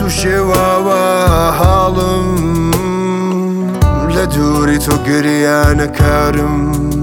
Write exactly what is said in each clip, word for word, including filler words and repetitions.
شێواوە حاڵم لە دووری تۆ گریانەکارم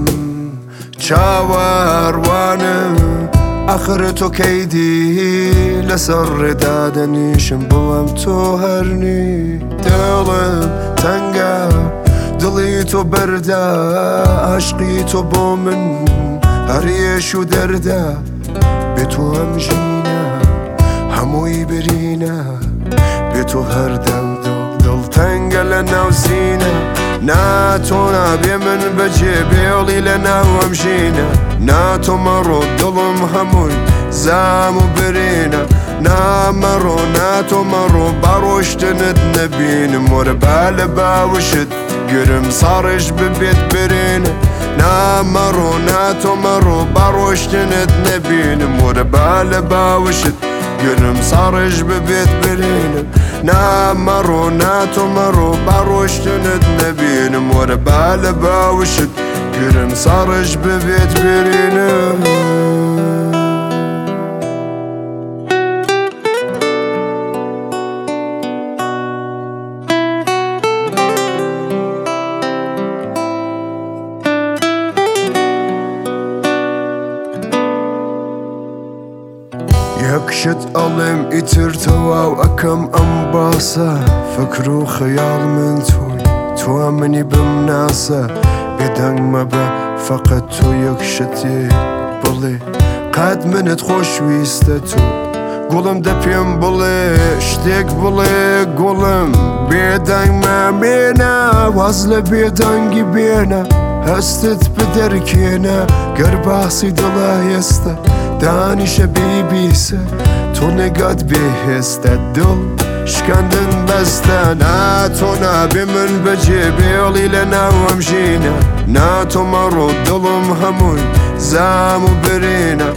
چاوەڕوانم ئاخر تۆ کەیدی لەسەر ڕێدا دەنیشم بۆم تۆ هەرنی دڵم تەنگە دڵی تۆ بەردە عاشقی تۆ بۆ من هەرێش و دەردە بێ تۆ ئەم ژینە هەمووی برینە بێ تۆ هەردە و دڵ دڵ تەنگە لە ناو سینە ناتۆ نابێ من بەجێ بێڵی لە ناو ئەم ژینە ناتۆ مەڕۆ دڵم هەمووی زام و برینە نامەڕۆ ناتۆ مەڕۆ باڕۆشتنت نەبینم وەرە با لە باوشت گرم ساڕش ببێت برینە نامەڕۆ ناتۆ مەڕۆ باڕۆشتنت نەبینم وەرە با لە باوشت گرم ساڕش ببێت برینم نامەڕۆ ناتۆ مەڕۆ باڕۆشتنت نەبینم وەرە با لە باوشت گرم ساڕش ببێت برینم یەکشت ئەڵێم ئیتر تەواو ئەکەم ئەم باسە فکر و خەیاڵ من تۆی تۆ منی بمناسە بێدەنگ مەبە فەقەت تۆ یەکشتێ بڵێ قەت منت خۆشویستە تۆ گوڵم دە پێم بڵێ شتێک بڵێ گوڵم بێدەنگ مەمێنە واز لە بێدەنگی بێنە هەستت بدەرکێنە گەر باسی دڵە هێستە دانیشە بیبیسە تۆ نێگات بێهێستە دڵ شکاندن بەستە ناتۆ نابێ من بەجێ بێڵی لە ناو ئەم ژینە ناتۆ مەڕۆ دڵم هەمووی زام و برینە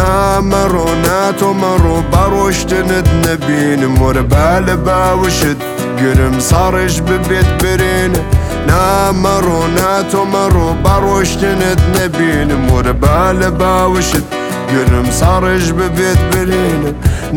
نامەڕۆ ناتۆ مەڕۆ باڕۆشتنت نەبینم وەرە با لە باوشت گرم ساڕش ببێت برینە نامەڕۆ ناتۆ مەڕۆ باڕۆشتنت نەبینم وەرە با لە باوشت گرم ساڕش ببێت برینم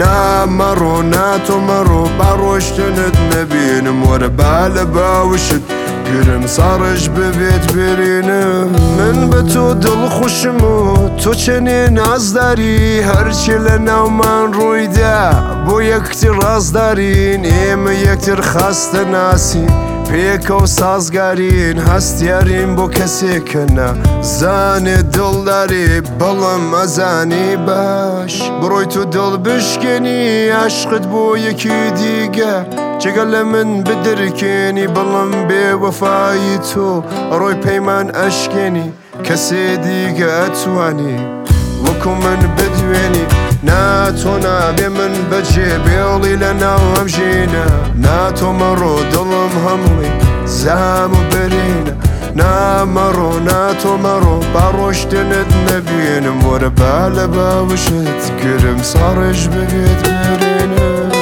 نامەڕۆ ناتۆ مەڕۆ باڕۆشتنت نەبینم وەرە با لە باوشت گرم ساڕش ببێت برینم من بە تۆ دڵخۆشم و تۆ چەنێ نازداری هەرچی لە ناومان ڕوویدا بۆ یەکتر ڕازدارین ئێمە یەکتر خاستە ناسین پێکە و سازگارین هەستیارین بۆ کەسێکە نازانێت دڵداری بەڵام ئەزانی باش بڕۆی تو دڵ بشکێنی عاشقت بۆ یەکی دیگە جگە لە من بدرکێنی بەڵام بێوەفایی تۆ ڕۆی پەیمان ئەشکێنی کەسێ دیگە ئەتوانی وەکو من بدوێنی ناتۆ نابێ من بەجێ بێڵی لە ناو ئەم ژینە ناتۆ مەڕۆ دڵم هەمووی زام و برینە نامەڕۆ ناتۆ مەڕۆ باڕۆشتنت نەبینم وەرە با لە باوشت گرم ساڕش ببێت برینە